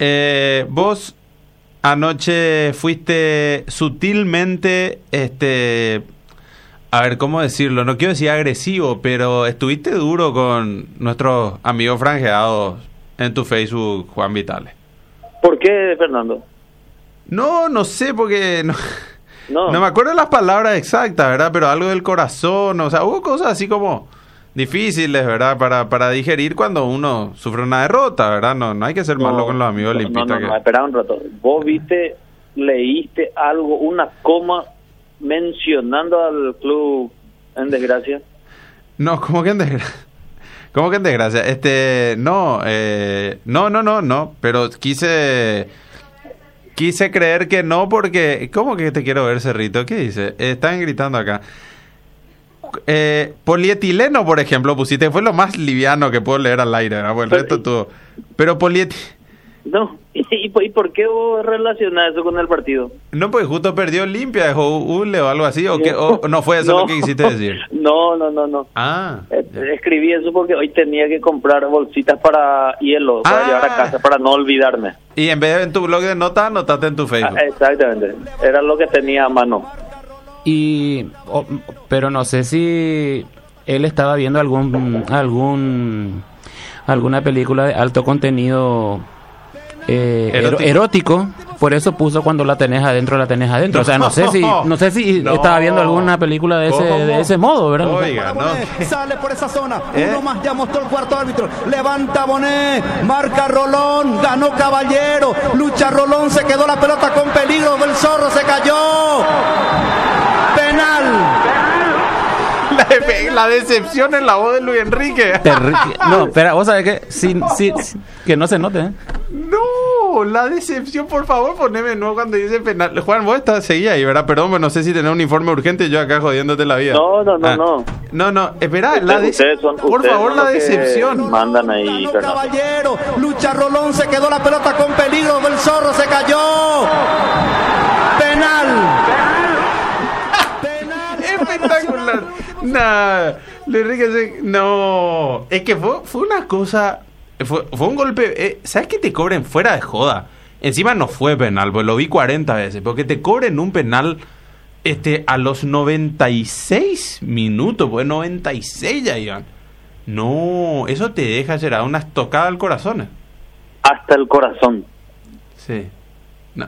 Vos anoche fuiste sutilmente, a ver, ¿cómo decirlo? No quiero decir agresivo, pero estuviste duro con nuestros amigos franjeados en tu Facebook, Juan Vitale. ¿Por qué, Fernando? No sé, porque no me acuerdo las palabras exactas, ¿verdad? Pero algo del corazón, o sea, hubo cosas así como difíciles, ¿verdad? Para digerir cuando uno sufre una derrota, ¿verdad? No hay que ser malo con los amigos limpistas. No, espera un rato. ¿Vos leíste algo, una coma mencionando al club en desgracia? No, ¿cómo que en desgracia? ¿Cómo que en desgracia? No, pero quise creer que no porque... ¿Cómo que te quiero ver, Cerrito? ¿Qué dice? Están gritando acá. Polietileno, por ejemplo, pusiste, fue lo más liviano que puedo leer al aire, ¿verdad? Pues el resto todo. Pero No, ¿y por qué vos relacionás eso con el partido? No, pues justo perdió limpia, dejó Ule o algo así, o no fue eso lo que quisiste decir. No. Ah. Escribí eso porque hoy tenía que comprar bolsitas para hielo, para llevar a casa, para no olvidarme. Y en vez de en tu blog de notas, anotaste en tu Facebook. Exactamente, era lo que tenía a mano. Pero no sé si él estaba viendo alguna película de alto contenido erótico, por eso puso cuando la tenés adentro. O sea, no sé si estaba viendo alguna película de ese modo, ¿verdad? Oiga, no. Sale por esa zona, uno más ya mostró el cuarto árbitro, levanta Bonet, marca Rolón, ganó Caballero, lucha Rolón, se quedó la pelota con peligro, del Zorro se cayó, penal. La decepción en la voz de Luis Enrique. No, espera, vos sabés que que no se note, ¿eh? No, la decepción, por favor, poneme de nuevo cuando dice penal. Juan, vos seguís ahí, ¿verdad? Perdón, no sé si tenés un informe urgente y yo acá jodiéndote la vida. No, espera, por favor, la decepción. Mandan ahí, Caballero, lucha Rolón, se quedó la pelota con peligro, del Zorro se cayó, penal. Espectacular. No, es que fue una cosa, fue un golpe, ¿sabes que te cobren fuera de joda? Encima no fue penal, pues lo vi 40 veces, porque te cobren un penal a los 96 minutos, pues 96 ya iban. No, eso te deja llegar una estocada al corazón. Hasta el corazón. Sí. No,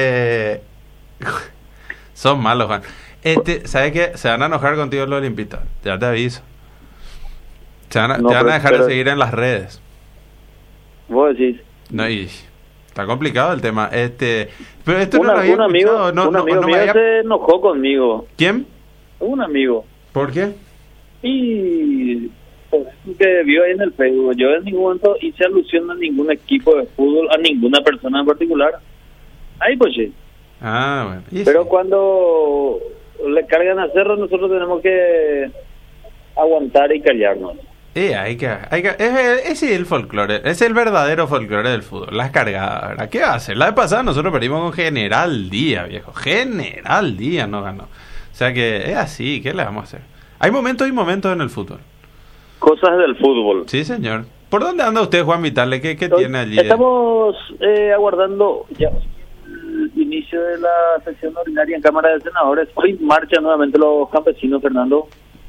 son malos, Juan. ¿Sabes qué? Se van a enojar contigo los limpitos. Ya te aviso. Te van a dejar de seguir en las redes. Vos decís. No, y está complicado el tema. Pero esto un amigo mío se enojó conmigo. ¿Quién? Un amigo. ¿Por qué? Y que vio ahí en el Facebook. Yo en ningún momento hice alusión a ningún equipo de fútbol, a ninguna persona en particular. Ahí pues sí. Bueno. Pero cuando le cargan a Cerro, nosotros tenemos que aguantar y callarnos. Ese es el folclore, es el verdadero folclore del fútbol, las cargadas, ¿verdad? ¿Qué va a hacer? La vez pasada nosotros perdimos con General Díaz, viejo. General Díaz no ganó. O sea que es así, ¿qué le vamos a hacer? Hay momentos y momentos en el fútbol. Cosas del fútbol. Sí, señor. ¿Por dónde anda usted, Juan Vitale? ¿Qué tiene allí? Estamos aguardando ya el inicio de la sesión ordinaria en Cámara de Senadores. Hoy marchan nuevamente los campesinos, Fernando.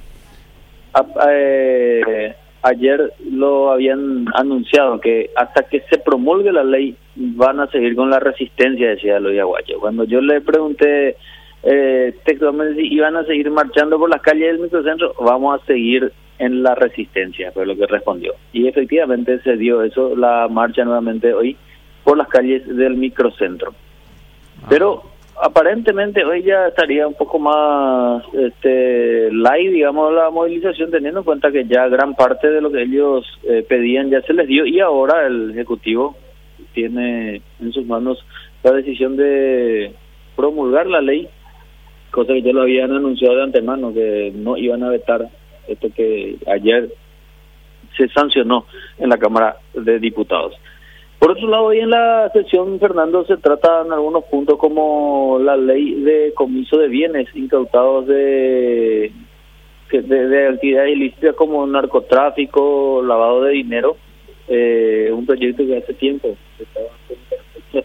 Ayer lo habían anunciado que hasta que se promulgue la ley van a seguir con la resistencia, decía Eloy Aguayo. Cuando yo le pregunté textualmente si iban a seguir marchando por las calles del microcentro, vamos a seguir en la resistencia, fue lo que respondió. Y efectivamente se dio eso, la marcha nuevamente hoy por las calles del microcentro. Pero aparentemente hoy ya estaría un poco más light, digamos, la movilización, teniendo en cuenta que ya gran parte de lo que ellos pedían ya se les dio, y ahora el Ejecutivo tiene en sus manos la decisión de promulgar la ley, cosa que ya lo habían anunciado de antemano, que no iban a vetar esto que ayer se sancionó en la Cámara de Diputados. Por otro lado, hoy en la sesión, Fernando, se tratan algunos puntos como la ley de decomiso de bienes incautados de actividades ilícitas como narcotráfico, lavado de dinero, un proyecto que hace tiempo se estaba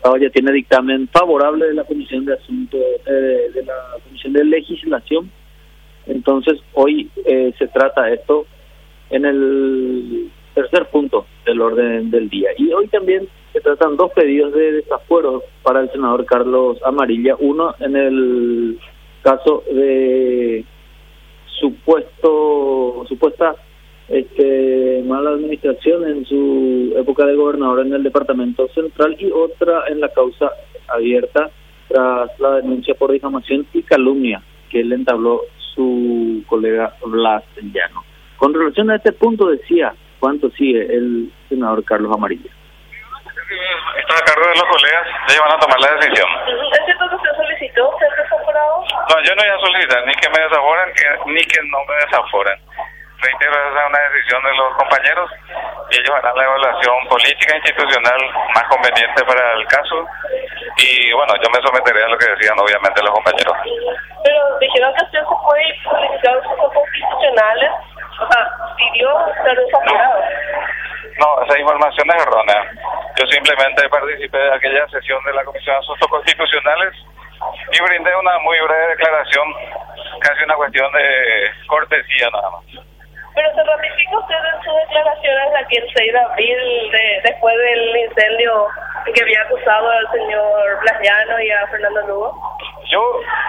pasado ya tiene dictamen favorable de la Comisión de Asuntos, de la Comisión de Legislación. Entonces, hoy se trata esto en el tercer punto del orden del día. Y hoy también se tratan dos pedidos de desafuero para el senador Carlos Amarilla. Uno en el caso de supuesta mala administración en su época de gobernador en el Departamento Central, y otra en la causa abierta tras la denuncia por difamación y calumnia que él entabló su colega Blas Llano. Con relación a este punto, decía cuánto sigue el senador Carlos Amarilla. Está a cargo de los colegas, ellos van a tomar la decisión. ¿Es cierto que usted solicitó ser desaforado? No, yo no voy a solicitar ni que me desaforen ni que no me desaforen. Reitero, esa es una decisión de los compañeros y ellos harán la evaluación política e institucional más conveniente para el caso, y bueno, yo me someteré a lo que decían obviamente los compañeros. Pero dijeron que usted se puede solicitar cosas constitucionales, o sea, pidió ser desaforado. No, esa información es errónea. Yo simplemente participé de aquella sesión de la Comisión de Asuntos Constitucionales y brindé una muy breve declaración, casi una cuestión de cortesía nada más. Pero se ratifica usted en sus declaraciones de aquí el 6 de abril, después del incendio que había acusado al señor Blas Llano y a Fernando Lugo. Yo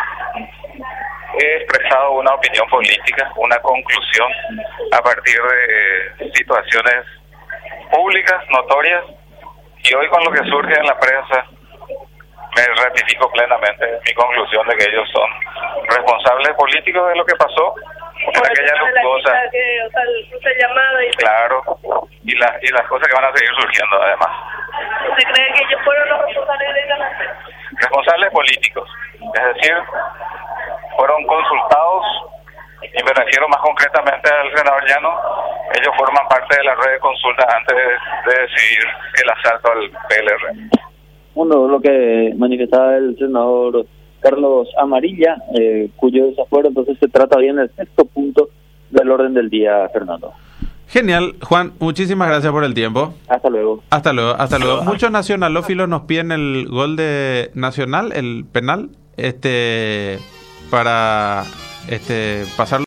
he expresado una opinión política, una conclusión a partir de situaciones públicas, notorias, y hoy con lo que surge en la prensa me ratifico plenamente mi conclusión de que ellos son responsables políticos de lo que pasó en aquella luctuosa. Claro, y las cosas que van a seguir surgiendo además. ¿Usted cree que ellos fueron los responsables directamente? Responsables políticos, es decir, fueron consultados, y me refiero más concretamente al senador Llano. Ellos forman parte de la red de consultas antes de decidir el asalto al PLR. Uno, lo que manifestaba el senador Carlos Amarilla, cuyo desafuero entonces se trata bien el sexto punto del orden del día, Fernando. Genial, Juan, muchísimas gracias por el tiempo. Hasta luego. Hasta luego. Muchos nacionalófilos nos piden el gol de Nacional, el penal, para pasarlo.